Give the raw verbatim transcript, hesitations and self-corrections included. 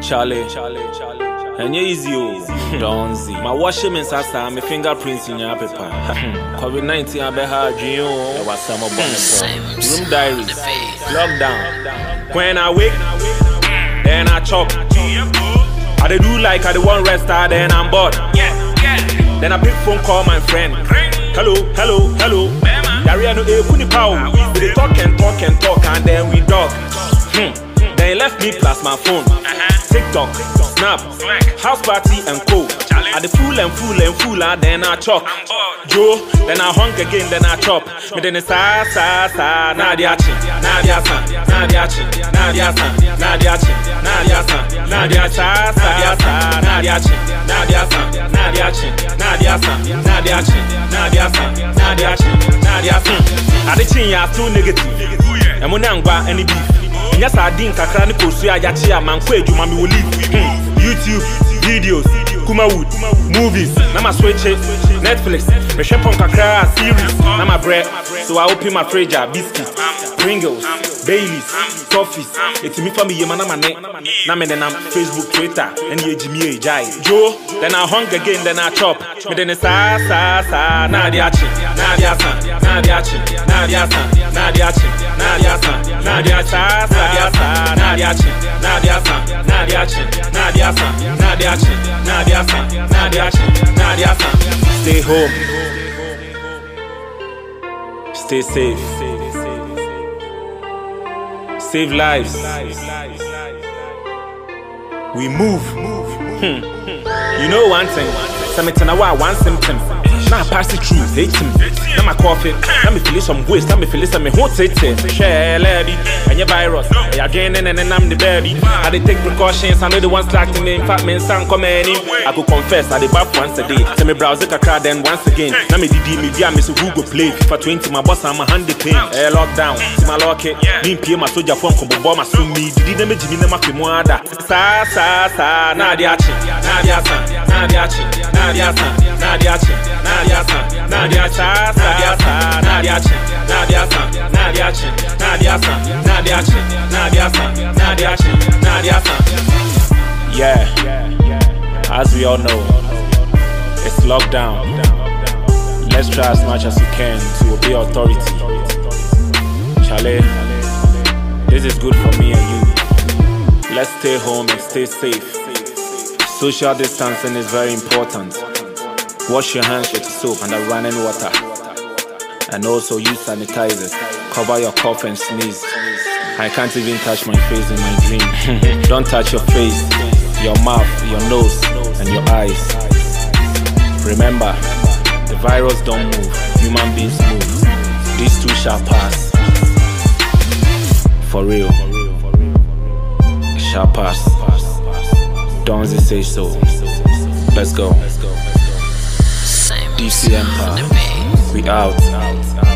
Charlie, and you easy, don't see. My washing in Sasa, my fingerprints in your paper. COVID nineteen, I bet hard you. There was some of room diaries, lockdown. When I wake, then I chop. I dey do like I dey want rest, then I'm bored. Then I pick phone, call my friend. Hello, hello, hello. Daria no e kuni pow. We dey talk and talk and talk, and then we dog. Hmm. Then he left me plus my phone. TikTok, Snap, house party and co. I the fool and fool and fool, and then I chop. Joe, then I hunk again, then I chop. Me then it's sa sa sa, Nadia chin, Nadia san, Nadia chin, Nadia san, Nadia chin, Nadia san, Nadia sa sa sa, Nadia chin, Nadia san, Nadia chin, Nadia san, Nadia chin, Nadia san, Nadia chin, Nadia san. I the chin ya too negative. I'm on angba any beef. Yes, I didn't kakra post ya yachi man kwe juma mi will leave. YouTube videos, Kumawood, movies, na ma switch it, Netflix, me share pon kakra series, na ma bread. So I open my fridge, biscuits, Pringles, Baileys, Toffees. It's me for me ye man na ne. Na me then I'm Facebook, Twitter, and ye Jimmy Jai. Joe, then I hung again, then I chop. Me then it's sa sa sa, Nadia chin, Nadia san, Nadia chin, Nadia san, Nadia chin, Nadia san, Nadia sa sa sa, Nadia chin, Nadia san, Nadia chin, Nadia san, Nadia chin, Nadia san, Nadia chin, Nadia san. Stay home. Stay safe. Save lives. We move. Hmm. You know one thing. Samitanawa one symptom. Now pass it through, hate him. Now my coffee. Let me feel some waste. Let me feel some hot it. Share lady. And your virus. I again and then I'm the baby. I dey take precautions. I know the ones slacking in fact men sang come any. I could confess I dey bath once a day. Tell me browse the crowd then once again. Now me D D me via Miss Google Play. FIFA twenty my boss I'm a handy pain. Eh lockdown. See my lock it. Me P M my soldier phone come bomb my soon me. Did them Jimmy them up more that. Sa sa sa Nadia chin. Nadia san. Nadia chin. Nadia san. Nadia chin. Nadia san. Nadia sa sa sa. Nadia chin. Nadia san. Nadia chin. Nadia san. Nadia chin. Nadia san. Nadia chin. Nadia san. Yeah. As we all know, it's lockdown. Let's try as much as we can to obey authority. Charlie, this is good for me and you. Let's stay home and stay safe. Social distancing is very important. Wash your hands with soap and running water. And also use sanitizers. Cover your cough and sneeze. I can't even touch my face in my dream. Don't touch your face, your mouth, your nose, and your eyes. Remember, the virus don't move, human beings move. These two shall pass. For real. Shall pass. Don't say so. Let's go. D C Empire. We out.